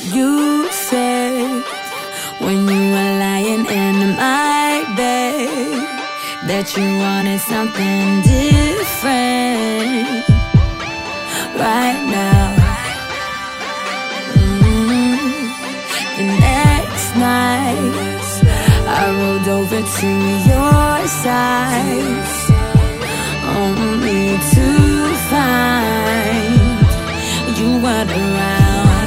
You said when you were lying in my bed that you wanted something different right now. The next night I rolled over to your side, only to find you weren't around.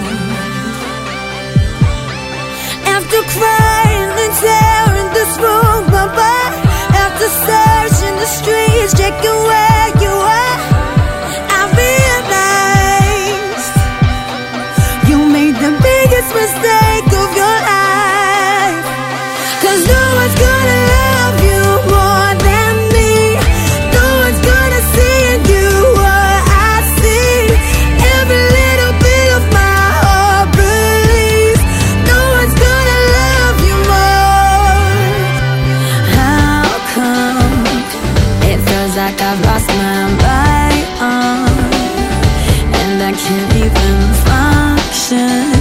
After crying and tearing this room apart, after searching the streets, checking where you are, I realized you made the biggest mistake of your life. 'Cause no one's gonna love you more than me. No one's gonna see in you what I see. Every little bit of my heart believes no one's gonna love you more. How come it feels like I've lost my mind and I can't even function?